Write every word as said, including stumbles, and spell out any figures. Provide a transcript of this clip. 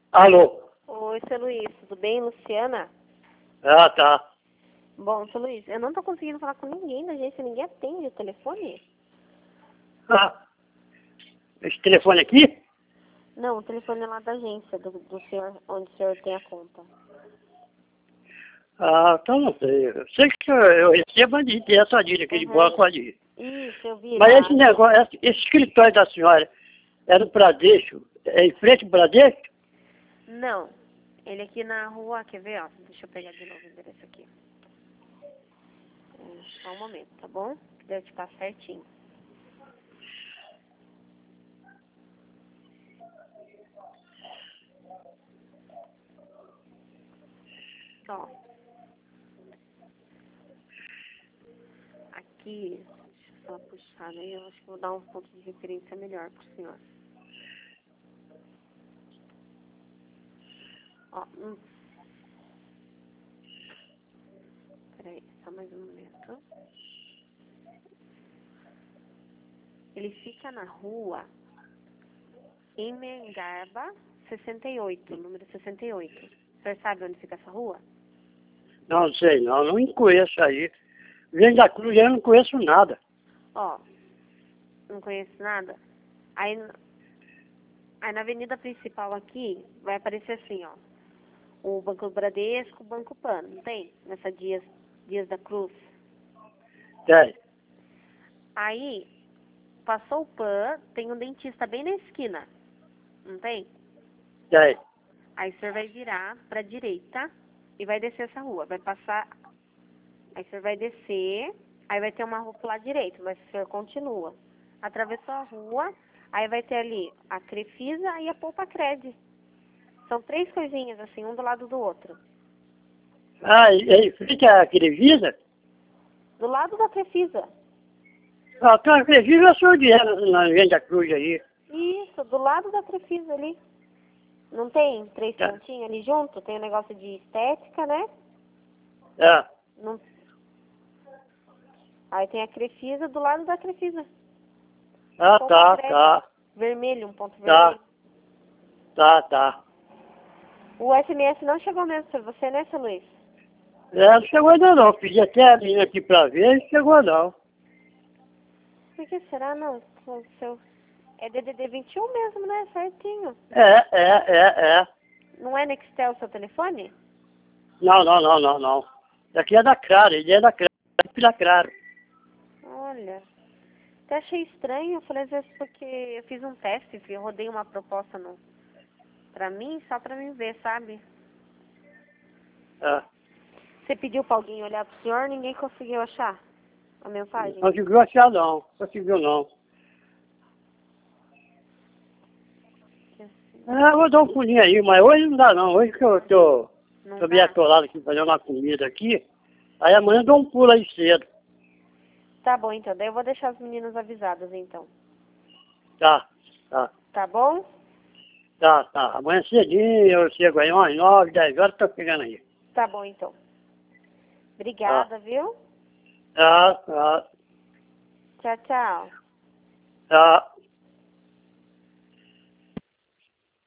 Alô? Oi, seu Luiz, tudo bem, Luciana? Ah, tá. Bom, seu Luiz, eu não tô conseguindo falar com ninguém da agência, ninguém atende o telefone? Ah, esse telefone aqui? Não, o telefone é lá da agência, do, do senhor, onde o senhor tem a conta. Ah, então não sei. Eu sei que eu, eu recebo a de essa dívida aqui de Uhum. bola com a dívida. Isso, eu vi Mas lá. esse negócio, esse, esse escritório da senhora é no Bradesco? É em frente ao Bradesco? Não, ele aqui na rua, quer ver, ó, deixa eu pegar de novo o endereço aqui. Hum, Só um momento, tá bom? Deve ficar certinho. Ó, aqui, deixa eu só puxar, aí eu acho que vou dar um ponto de referência melhor pro senhor. Ó, hum. Peraí, só mais um momento. Ele fica na rua Emengarba sessenta e oito, número sessenta e oito. O senhor sabe onde fica essa rua? Não sei, não. Não conheço aí. Vem da Cruz, eu não conheço nada. Ó, não conheço nada. Aí, n- aí na avenida principal aqui, vai aparecer assim, ó. O Banco Bradesco, o Banco Pan, não tem? Nessa Dias, Dias da Cruz. Tem. Aí, passou o Pan, tem um dentista bem na esquina, não tem? Tem. Aí o senhor vai virar pra direita e vai descer essa rua. Vai passar. Aí o senhor vai descer, aí vai ter uma rua pro lado direito, mas o senhor continua. Atravessou a rua, aí vai ter ali a Crefisa e a Poupa Cred. São três coisinhas assim, um do lado do outro. Ah, e é em frente à Crevisa? Do lado da Crefisa. Ah, então a Crevisa eu sou de ela, na Venda da Cruz aí. Isso, do lado da Crefisa ali. Não tem três Tá. pontinhos ali junto? Tem um negócio de estética, né? Ah, Não... Aí tem a Crefisa do lado da Crefisa. ah Poupa tá, Cred. tá, Vermelho, um ponto tá, vermelho. tá, tá. O S M S não chegou mesmo pra você, né, seu Luiz? É, não chegou ainda não. Pedi até a menina aqui pra ver, não chegou não. Por que será, não? O seu... É D D D vinte e um mesmo, né? Certinho. É, é, é, é. Não é Nextel o seu telefone? Não, não, não, não, não. Daqui é da Claro, ele é da Claro, é da Claro. Olha, até achei estranho. Eu falei, às vezes, porque eu fiz um teste, eu rodei uma proposta no... pra mim, só pra mim ver, sabe? É. Você pediu pra alguém olhar pro senhor, ninguém conseguiu achar a Não mensagem? conseguiu achar não, conseguiu não. É, eu vou dar um pulinho aí, mas hoje não dá não. Hoje que eu tô, Não tô bem dá? atolado aqui fazendo uma comida aqui. Aí amanhã eu dou um pulo aí cedo. Tá bom, então. Daí eu vou deixar as meninas avisadas, então. Tá, tá, Tá bom? tá, tá. Amanhã cedinho eu chego aí umas nove, dez horas, tô chegando aí. Tá bom, então. Tá, Obrigada, viu? tá, tá, Tchau, tchau. tá.